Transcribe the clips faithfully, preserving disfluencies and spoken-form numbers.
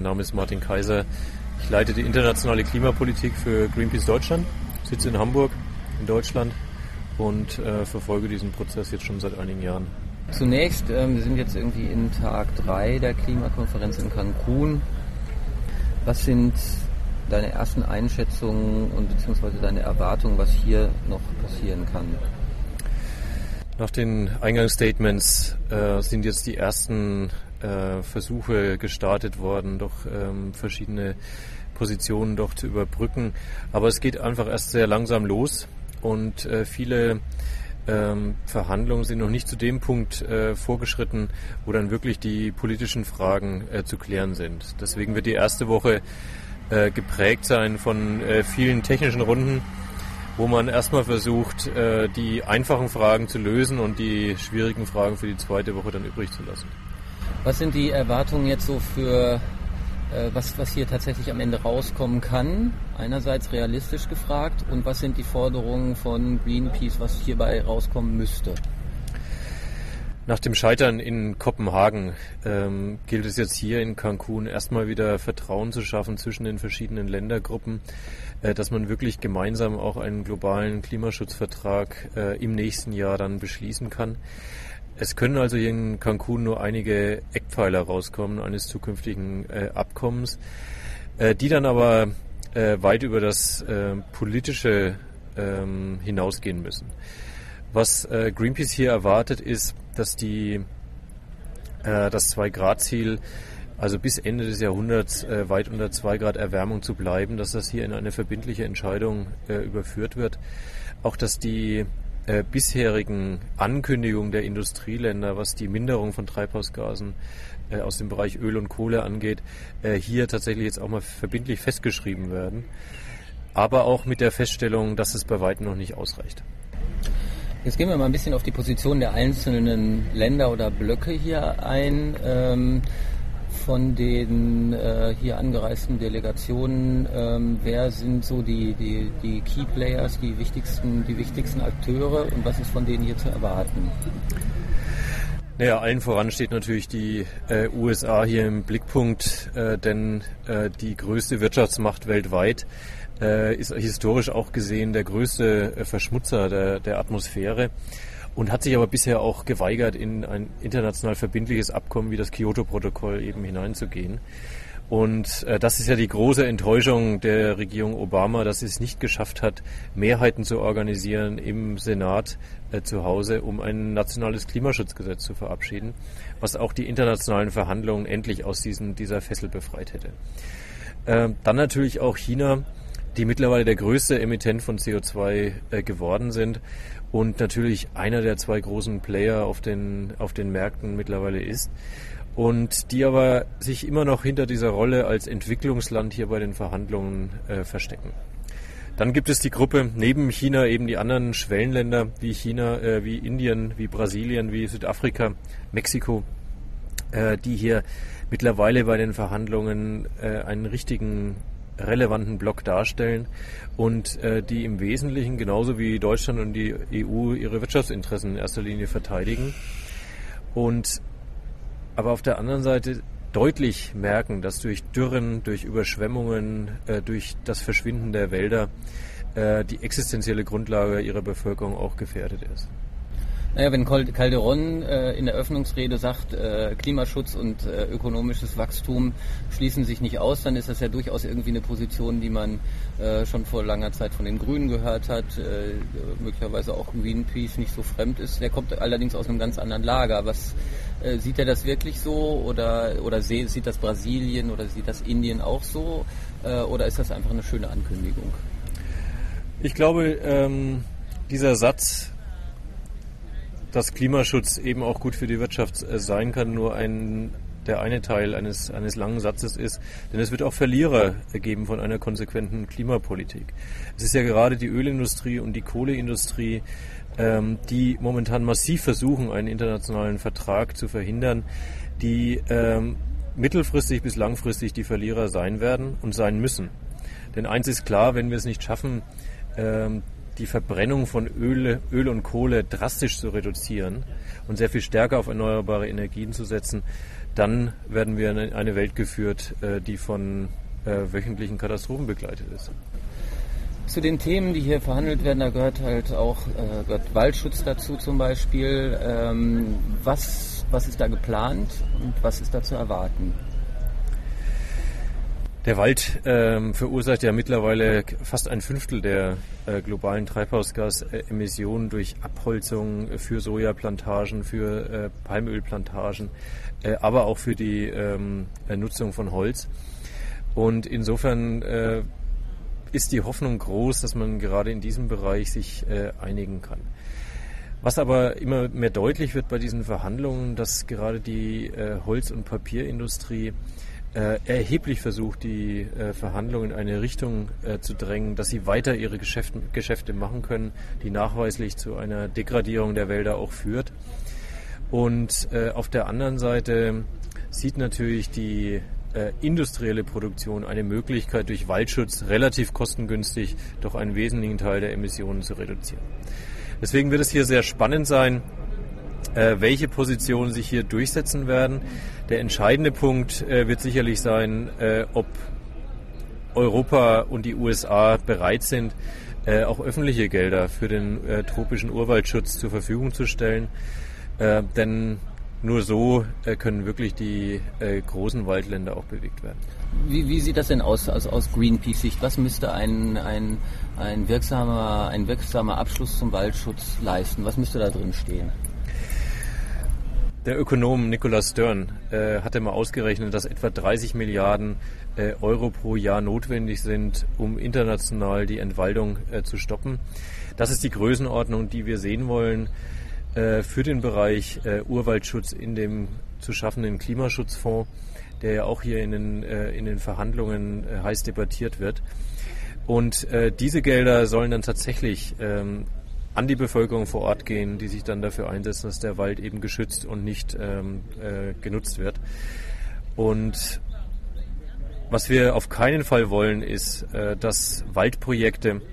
Mein Name ist Martin Kaiser. Ich leite die internationale Klimapolitik für Greenpeace Deutschland, sitze in Hamburg in Deutschland und äh, verfolge diesen Prozess jetzt schon seit einigen Jahren. Zunächst, äh, wir sind jetzt irgendwie in Tag drei der Klimakonferenz in Cancun. Was sind deine ersten Einschätzungen und beziehungsweise deine Erwartungen, was hier noch passieren kann? Nach den Eingangsstatements äh, sind jetzt die ersten äh, Versuche gestartet worden, doch ähm, verschiedene Positionen doch zu überbrücken. Aber es geht einfach erst sehr langsam los und äh, viele ähm, Verhandlungen sind noch nicht zu dem Punkt äh, vorgeschritten, wo dann wirklich die politischen Fragen äh, zu klären sind. Deswegen wird die erste Woche äh, geprägt sein von äh, vielen technischen Runden, wo man erstmal versucht, äh, die einfachen Fragen zu lösen und die schwierigen Fragen für die zweite Woche dann übrig zu lassen. Was sind die Erwartungen jetzt so für äh, was, was hier tatsächlich am Ende rauskommen kann? Einerseits realistisch gefragt, und was sind die Forderungen von Greenpeace, was hierbei rauskommen müsste? Nach dem Scheitern in Kopenhagen ähm, gilt es jetzt hier in Cancun erstmal wieder Vertrauen zu schaffen zwischen den verschiedenen Ländergruppen, äh, dass man wirklich gemeinsam auch einen globalen Klimaschutzvertrag äh, im nächsten Jahr dann beschließen kann. Es können also hier in Cancun nur einige Eckpfeiler rauskommen eines zukünftigen äh, Abkommens, äh, die dann aber äh, weit über das äh, politische äh, hinausgehen müssen. Was äh, Greenpeace hier erwartet, ist, dass die, äh, das zwei-Grad-Ziel, also bis Ende des Jahrhunderts äh, weit unter zwei Grad Erwärmung zu bleiben, dass das hier in eine verbindliche Entscheidung äh, überführt wird. Auch, dass die äh, bisherigen Ankündigungen der Industrieländer, was die Minderung von Treibhausgasen äh, aus dem Bereich Öl und Kohle angeht, äh, hier tatsächlich jetzt auch mal verbindlich festgeschrieben werden. Aber auch mit der Feststellung, dass es bei weitem noch nicht ausreicht. Jetzt gehen wir mal ein bisschen auf die Position der einzelnen Länder oder Blöcke hier ein. Ähm, von den äh, hier angereisten Delegationen, ähm, wer sind so die, die, die Key Players, die wichtigsten, die wichtigsten Akteure, und was ist von denen hier zu erwarten? Naja, allen voran steht natürlich die äh, U S A hier im Blickpunkt, äh, denn äh, die größte Wirtschaftsmacht weltweit äh, ist historisch auch gesehen der größte äh, Verschmutzer der, der Atmosphäre und hat sich aber bisher auch geweigert, in ein international verbindliches Abkommen wie das Kyoto-Protokoll eben hineinzugehen. Und äh, das ist ja die große Enttäuschung der Regierung Obama, dass sie es nicht geschafft hat, Mehrheiten zu organisieren im Senat äh, zu Hause, um ein nationales Klimaschutzgesetz zu verabschieden, was auch die internationalen Verhandlungen endlich aus diesen, dieser Fessel befreit hätte. Äh, dann natürlich auch China, die mittlerweile der größte Emittent von C O zwei äh, geworden sind und natürlich einer der zwei großen Player auf den, auf den Märkten mittlerweile ist. Und die aber sich immer noch hinter dieser Rolle als Entwicklungsland hier bei den Verhandlungen äh, verstecken. Dann gibt es die Gruppe neben China eben die anderen Schwellenländer wie China, äh, wie Indien, wie Brasilien, wie Südafrika, Mexiko, äh, die hier mittlerweile bei den Verhandlungen äh, einen richtigen relevanten Block darstellen und äh, die im Wesentlichen genauso wie Deutschland und die E U ihre Wirtschaftsinteressen in erster Linie verteidigen. Und aber auf der anderen Seite deutlich merken, dass durch Dürren, durch Überschwemmungen, äh, durch das Verschwinden der Wälder äh, die existenzielle Grundlage ihrer Bevölkerung auch gefährdet ist. Naja, wenn Calderón äh, in der Öffnungsrede sagt, äh, Klimaschutz und äh, ökonomisches Wachstum schließen sich nicht aus, dann ist das ja durchaus irgendwie eine Position, die man äh, schon vor langer Zeit von den Grünen gehört hat, äh, möglicherweise auch Greenpeace nicht so fremd ist. Der kommt allerdings aus einem ganz anderen Lager. Was äh, sieht er das wirklich so, oder oder seh, sieht das Brasilien oder sieht das Indien auch so, äh, oder ist das einfach eine schöne Ankündigung? Ich glaube, ähm, dieser Satz, dass Klimaschutz eben auch gut für die Wirtschaft sein kann, nur ein, der eine Teil eines, eines langen Satzes ist. Denn es wird auch Verlierer geben von einer konsequenten Klimapolitik. Es ist ja gerade die Ölindustrie und die Kohleindustrie, ähm, die momentan massiv versuchen, einen internationalen Vertrag zu verhindern, die ähm, mittelfristig bis langfristig die Verlierer sein werden und sein müssen. Denn eins ist klar, wenn wir es nicht schaffen, ähm, die Verbrennung von Öl, Öl und Kohle drastisch zu reduzieren und sehr viel stärker auf erneuerbare Energien zu setzen, dann werden wir in eine Welt geführt, äh, die von äh, wöchentlichen Katastrophen begleitet ist. Zu den Themen, die hier verhandelt werden, da gehört halt auch äh, gehört Waldschutz dazu zum Beispiel. Ähm, was, was ist da geplant und was ist da zu erwarten? Der Wald ähm, verursacht ja mittlerweile fast ein Fünftel der äh, globalen Treibhausgasemissionen durch Abholzung für Sojaplantagen, für äh, Palmölplantagen, äh, aber auch für die ähm, Nutzung von Holz. Und insofern äh, ist die Hoffnung groß, dass man gerade in diesem Bereich sich äh, einigen kann. Was aber immer mehr deutlich wird bei diesen Verhandlungen, dass gerade die äh, Holz- und Papierindustrie äh, erheblich versucht, die äh, Verhandlungen in eine Richtung äh, zu drängen, dass sie weiter ihre Geschäfte, Geschäfte machen können, die nachweislich zu einer Degradierung der Wälder auch führt. Und äh, auf der anderen Seite sieht natürlich die Äh, industrielle Produktion eine Möglichkeit, durch Waldschutz relativ kostengünstig doch einen wesentlichen Teil der Emissionen zu reduzieren. Deswegen wird es hier sehr spannend sein, äh, welche Positionen sich hier durchsetzen werden. Der entscheidende Punkt äh, wird sicherlich sein, äh, ob Europa und die U S A bereit sind, äh, auch öffentliche Gelder für den äh, tropischen Urwaldschutz zur Verfügung zu stellen. Äh, denn Nur so äh, können wirklich die äh, großen Waldländer auch bewegt werden. Wie, wie sieht das denn aus, also aus Greenpeace-Sicht? Was müsste ein, ein, ein, wirksamer, ein wirksamer Abschluss zum Waldschutz leisten? Was müsste da drin stehen? Der Ökonom Nicholas Stern äh, hatte mal ausgerechnet, dass etwa dreißig Milliarden äh, Euro pro Jahr notwendig sind, um international die Entwaldung äh, zu stoppen. Das ist die Größenordnung, die wir sehen wollen für den Bereich äh, Urwaldschutz in dem zu schaffenden Klimaschutzfonds, der ja auch hier in den, äh, in den Verhandlungen äh, heiß debattiert wird. Und äh, diese Gelder sollen dann tatsächlich ähm, an die Bevölkerung vor Ort gehen, die sich dann dafür einsetzen, dass der Wald eben geschützt und nicht ähm, äh, genutzt wird. Und was wir auf keinen Fall wollen, ist, äh, dass Waldprojekte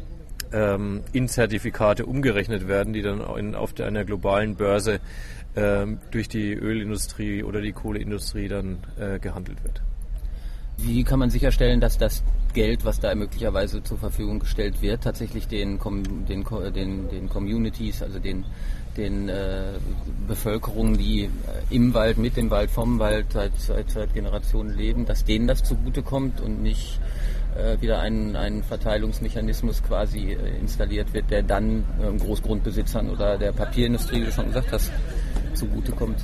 in Zertifikate umgerechnet werden, die dann in, auf der, einer globalen Börse ähm, durch die Ölindustrie oder die Kohleindustrie dann äh, gehandelt wird. Wie kann man sicherstellen, dass das Geld, was da möglicherweise zur Verfügung gestellt wird, tatsächlich den, den, den, den Communities, also den, den äh, Bevölkerungen, die im Wald, mit dem Wald, vom Wald seit, seit, seit Generationen leben, dass denen das zugutekommt und nicht wieder ein, ein Verteilungsmechanismus quasi äh, installiert wird, der dann äh, Großgrundbesitzern oder der Papierindustrie, wie du schon gesagt hast, zugutekommt.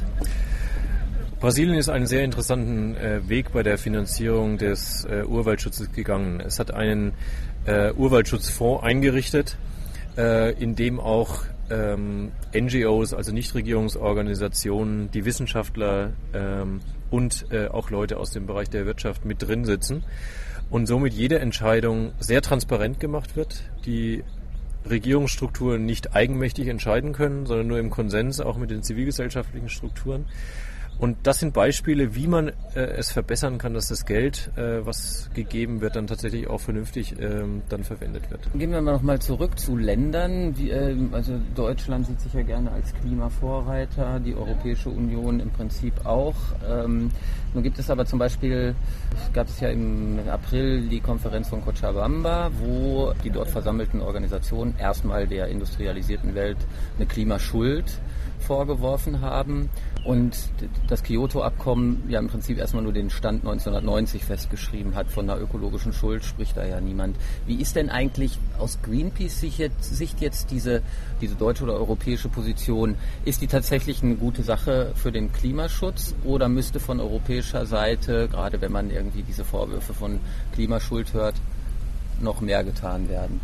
Brasilien ist einen sehr interessanten äh, Weg bei der Finanzierung des äh, Urwaldschutzes gegangen. Es hat einen äh, Urwaldschutzfonds eingerichtet, äh, in dem auch ähm, N G Os, also Nichtregierungsorganisationen, die Wissenschaftler ähm, und äh, auch Leute aus dem Bereich der Wirtschaft mit drin sitzen. Und somit jede Entscheidung sehr transparent gemacht wird, die Regierungsstrukturen nicht eigenmächtig entscheiden können, sondern nur im Konsens, auch mit den zivilgesellschaftlichen Strukturen. Und das sind Beispiele, wie man äh, es verbessern kann, dass das Geld, äh, was gegeben wird, dann tatsächlich auch vernünftig ähm, dann verwendet wird. Gehen wir mal noch mal zurück zu Ländern. Wie, äh, also Deutschland sieht sich ja gerne als Klimavorreiter, die Europäische Union im Prinzip auch. Ähm, nun gibt es aber zum Beispiel, gab es ja im April die Konferenz von Cochabamba, wo die dort versammelten Organisationen erstmal der industrialisierten Welt eine Klimaschuld vorgeworfen haben und das Kyoto-Abkommen ja im Prinzip erstmal nur den Stand neunzehnhundertneunzig festgeschrieben hat. Von einer ökologischen Schuld spricht da ja niemand. Wie ist denn eigentlich aus Greenpeace-Sicht jetzt diese, diese deutsche oder europäische Position? Ist die tatsächlich eine gute Sache für den Klimaschutz oder müsste von europäischer Seite, gerade wenn man irgendwie diese Vorwürfe von Klimaschuld hört, noch mehr getan werden?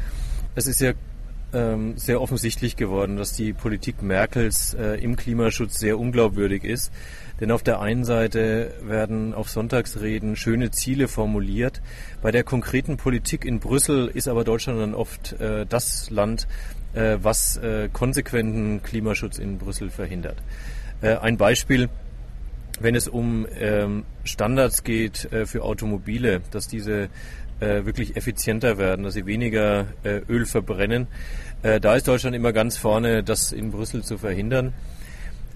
Es ist ja sehr offensichtlich geworden, dass die Politik Merkels äh, im Klimaschutz sehr unglaubwürdig ist. Denn auf der einen Seite werden auf Sonntagsreden schöne Ziele formuliert. Bei der konkreten Politik in Brüssel ist aber Deutschland dann oft äh, das Land, äh, was äh, konsequenten Klimaschutz in Brüssel verhindert. Äh, ein Beispiel: Wenn es um ähm, Standards geht äh, für Automobile, dass diese äh, wirklich effizienter werden, dass sie weniger äh, Öl verbrennen, äh, da ist Deutschland immer ganz vorne, das in Brüssel zu verhindern.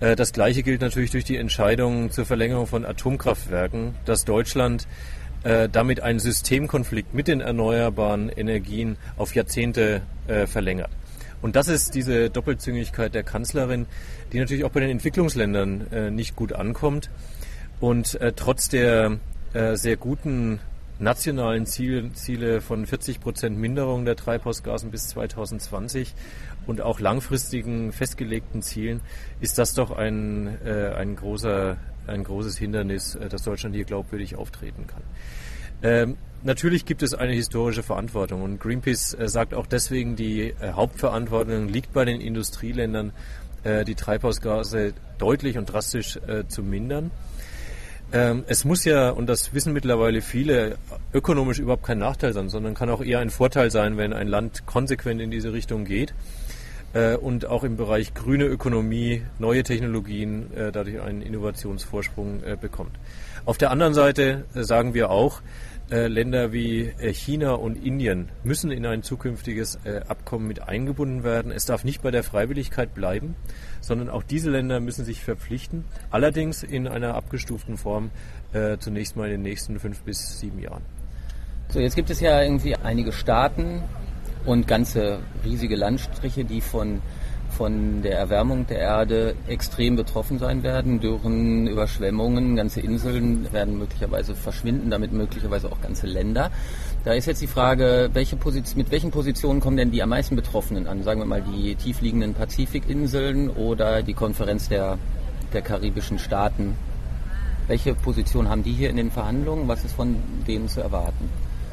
Das Gleiche gilt natürlich durch die Entscheidung zur Verlängerung von Atomkraftwerken, dass Deutschland damit einen Systemkonflikt mit den erneuerbaren Energien auf Jahrzehnte verlängert. Und das ist diese Doppelzüngigkeit der Kanzlerin, die natürlich auch bei den Entwicklungsländern nicht gut ankommt. Und trotz der sehr guten nationalen Ziele, Ziele von vierzig Prozent Minderung der Treibhausgasen bis zweitausendzwanzig und auch langfristigen festgelegten Zielen ist das doch ein, äh, ein, großer, ein großes Hindernis, äh, dass Deutschland hier glaubwürdig auftreten kann. Ähm, natürlich gibt es eine historische Verantwortung und Greenpeace äh, sagt auch deswegen, die äh, Hauptverantwortung liegt bei den Industrieländern, äh, die Treibhausgase deutlich und drastisch äh, zu mindern. Es muss ja, und das wissen mittlerweile viele, ökonomisch überhaupt kein Nachteil sein, sondern kann auch eher ein Vorteil sein, wenn ein Land konsequent in diese Richtung geht und auch im Bereich grüne Ökonomie, neue Technologien dadurch einen Innovationsvorsprung bekommt. Auf der anderen Seite sagen wir auch, Länder wie China und Indien müssen in ein zukünftiges Abkommen mit eingebunden werden. Es darf nicht bei der Freiwilligkeit bleiben, sondern auch diese Länder müssen sich verpflichten, allerdings in einer abgestuften Form, äh, zunächst mal in den nächsten fünf bis sieben Jahren. So, jetzt gibt es ja irgendwie einige Staaten und ganze riesige Landstriche, die von von der Erwärmung der Erde extrem betroffen sein werden. Dürren, Überschwemmungen, ganze Inseln werden möglicherweise verschwinden, damit möglicherweise auch ganze Länder. Da ist jetzt die Frage, welche Position, mit welchen Positionen kommen denn die am meisten Betroffenen an? Sagen wir mal die tiefliegenden Pazifikinseln oder die Konferenz der, der karibischen Staaten. Welche Position haben die hier in den Verhandlungen? Was ist von denen zu erwarten?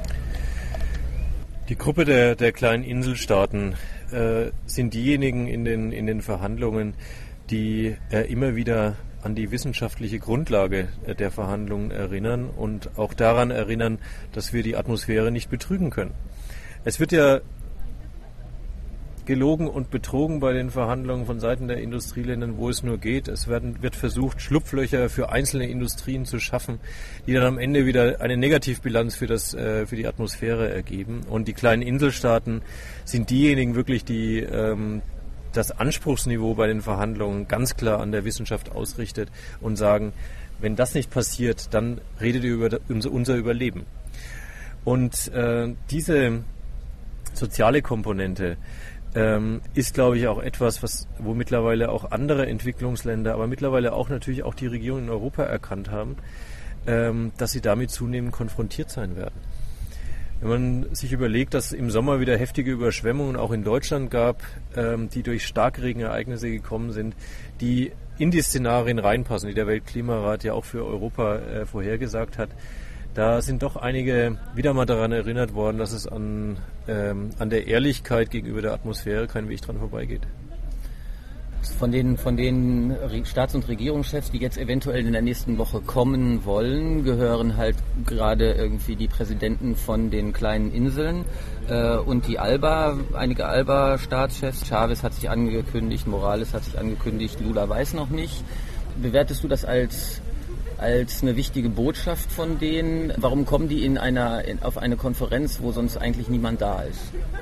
Die Gruppe der, der kleinen Inselstaaten äh, sind diejenigen in den, in den Verhandlungen, die äh, immer wieder an die wissenschaftliche Grundlage äh, der Verhandlungen erinnern und auch daran erinnern, dass wir die Atmosphäre nicht betrügen können. Es wird ja gelogen und betrogen bei den Verhandlungen von Seiten der Industrieländer, wo es nur geht. Es werden, wird versucht, Schlupflöcher für einzelne Industrien zu schaffen, die dann am Ende wieder eine Negativbilanz für, das, äh, für die Atmosphäre ergeben. Und die kleinen Inselstaaten sind diejenigen wirklich, die ähm, das Anspruchsniveau bei den Verhandlungen ganz klar an der Wissenschaft ausrichtet und sagen, wenn das nicht passiert, dann redet ihr über unser Überleben. Und äh, diese soziale Komponente ähm, ist, glaube ich, auch etwas, was, wo mittlerweile auch andere Entwicklungsländer, aber mittlerweile auch natürlich auch die Regierungen in Europa erkannt haben, ähm, dass sie damit zunehmend konfrontiert sein werden. Wenn man sich überlegt, dass es im Sommer wieder heftige Überschwemmungen auch in Deutschland gab, ähm, die durch Starkregenereignisse gekommen sind, die in die Szenarien reinpassen, die der Weltklimarat ja auch für Europa äh, vorhergesagt hat, da sind doch einige wieder mal daran erinnert worden, dass es an, ähm, an der Ehrlichkeit gegenüber der Atmosphäre kein Weg dran vorbeigeht. Von den, von den Staats- und Regierungschefs, die jetzt eventuell in der nächsten Woche kommen wollen, gehören halt gerade irgendwie die Präsidenten von den kleinen Inseln äh, und die ALBA, einige ALBA-Staatschefs. Chavez hat sich angekündigt, Morales hat sich angekündigt, Lula weiß noch nicht. Bewertest du das als als eine wichtige Botschaft von denen? Warum kommen die in einer, in, auf eine Konferenz, wo sonst eigentlich niemand da ist?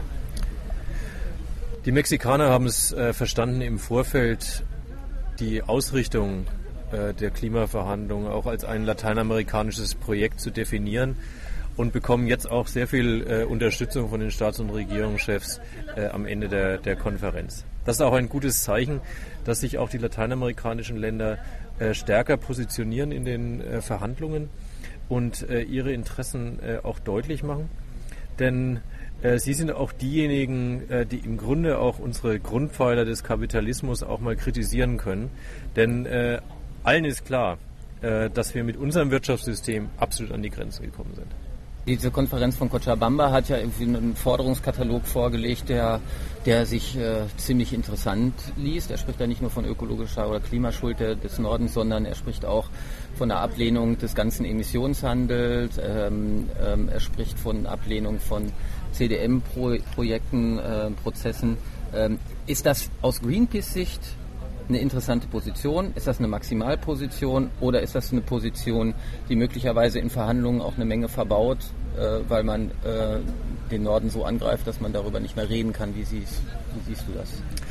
Die Mexikaner haben es äh, verstanden, im Vorfeld die Ausrichtung äh, der Klimaverhandlungen auch als ein lateinamerikanisches Projekt zu definieren und bekommen jetzt auch sehr viel äh, Unterstützung von den Staats- und Regierungschefs äh, am Ende der, der Konferenz. Das ist auch ein gutes Zeichen, dass sich auch die lateinamerikanischen Länder äh, stärker positionieren in den äh, Verhandlungen und äh, ihre Interessen äh, auch deutlich machen. Denn äh, sie sind auch diejenigen, äh, die im Grunde auch unsere Grundpfeiler des Kapitalismus auch mal kritisieren können. Denn äh, allen ist klar, äh, dass wir mit unserem Wirtschaftssystem absolut an die Grenzen gekommen sind. Diese Konferenz von Cochabamba hat ja irgendwie einen Forderungskatalog vorgelegt, der, der sich äh, ziemlich interessant liest. Er spricht ja nicht nur von ökologischer oder Klimaschuld des Nordens, sondern er spricht auch von der Ablehnung des ganzen Emissionshandels. Ähm, ähm, er spricht von Ablehnung von C D M-Projekten, äh, Prozessen. Ähm, ist das aus Greenpeace-Sicht eine interessante Position? Ist das eine Maximalposition oder ist das eine Position, die möglicherweise in Verhandlungen auch eine Menge verbaut, äh, weil man äh, den Norden so angreift, dass man darüber nicht mehr reden kann? Wie siehst, wie siehst du das?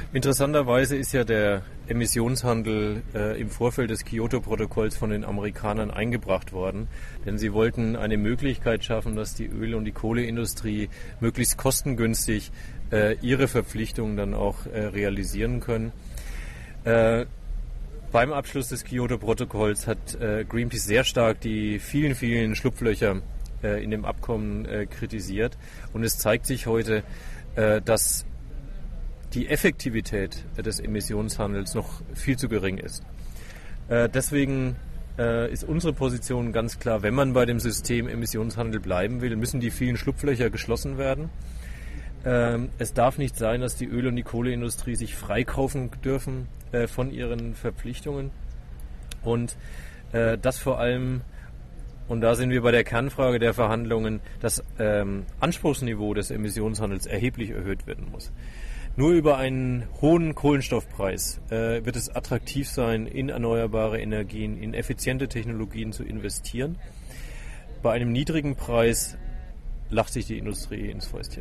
Interessanterweise ist ja der Emissionshandel äh, im Vorfeld des Kyoto-Protokolls von den Amerikanern eingebracht worden, denn sie wollten eine Möglichkeit schaffen, dass die Öl- und die Kohleindustrie möglichst kostengünstig äh, ihre Verpflichtungen dann auch äh, realisieren können. Äh, beim Abschluss des Kyoto-Protokolls hat äh, Greenpeace sehr stark die vielen, vielen Schlupflöcher äh, in dem Abkommen äh, kritisiert, und es zeigt sich heute, äh, dass die Effektivität des Emissionshandels noch viel zu gering ist. Äh, deswegen äh, ist unsere Position ganz klar: Wenn man bei dem System Emissionshandel bleiben will, müssen die vielen Schlupflöcher geschlossen werden. Ähm, es darf nicht sein, dass die Öl- und die Kohleindustrie sich freikaufen dürfen äh, von ihren Verpflichtungen, und äh, das vor allem, und da sind wir bei der Kernfrage der Verhandlungen, das ähm, Anspruchsniveau des Emissionshandels erheblich erhöht werden muss. Nur über einen hohen Kohlenstoffpreis äh, wird es attraktiv sein, in erneuerbare Energien, in effiziente Technologien zu investieren. Bei einem niedrigen Preis lacht sich die Industrie ins Fäustchen.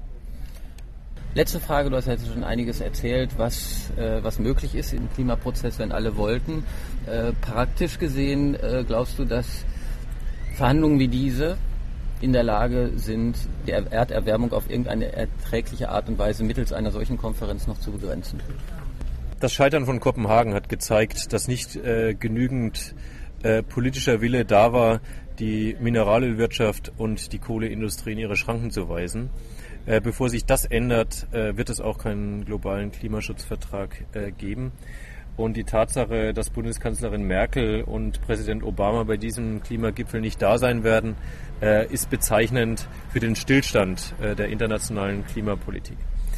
Letzte Frage: Du hast jetzt schon einiges erzählt, was, äh, was möglich ist im Klimaprozess, wenn alle wollten. Äh, praktisch gesehen, äh, glaubst du, dass Verhandlungen wie diese in der Lage sind, die Erderwärmung auf irgendeine erträgliche Art und Weise mittels einer solchen Konferenz noch zu begrenzen? Das Scheitern von Kopenhagen hat gezeigt, dass nicht äh, genügend äh, politischer Wille da war, die Mineralölwirtschaft und die Kohleindustrie in ihre Schranken zu weisen. Äh, bevor sich das ändert, äh, wird es auch keinen globalen Klimaschutzvertrag äh, geben. Und die Tatsache, dass Bundeskanzlerin Merkel und Präsident Obama bei diesem Klimagipfel nicht da sein werden, äh, ist bezeichnend für den Stillstand äh, der internationalen Klimapolitik.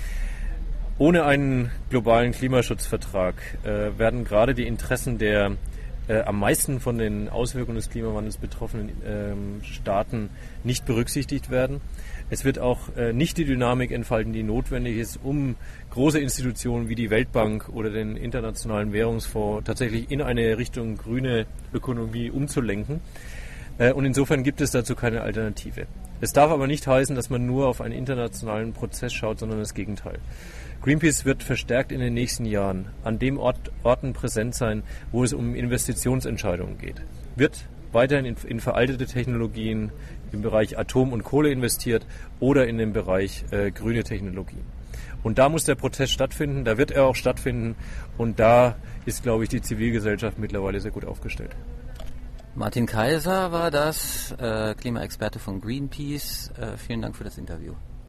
Ohne einen globalen Klimaschutzvertrag äh, werden gerade die Interessen der äh, am meisten von den Auswirkungen des Klimawandels betroffenen äh, Staaten nicht berücksichtigt werden. Es wird auch äh, nicht die Dynamik entfalten, die notwendig ist, um große Institutionen wie die Weltbank oder den Internationalen Währungsfonds tatsächlich in eine Richtung grüne Ökonomie umzulenken. Äh, und insofern gibt es dazu keine Alternative. Es darf aber nicht heißen, dass man nur auf einen internationalen Prozess schaut, sondern das Gegenteil. Greenpeace wird verstärkt in den nächsten Jahren an dem Ort, Orten präsent sein, wo es um Investitionsentscheidungen geht. Wird weiterhin in, in veraltete Technologien im Bereich Atom und Kohle investiert oder in dem Bereich äh, grüne Technologien. Und da muss der Protest stattfinden, da wird er auch stattfinden, und da ist, glaube ich, die Zivilgesellschaft mittlerweile sehr gut aufgestellt. Martin Kaiser war das, äh, Klimaexperte von Greenpeace. Äh, vielen Dank für das Interview.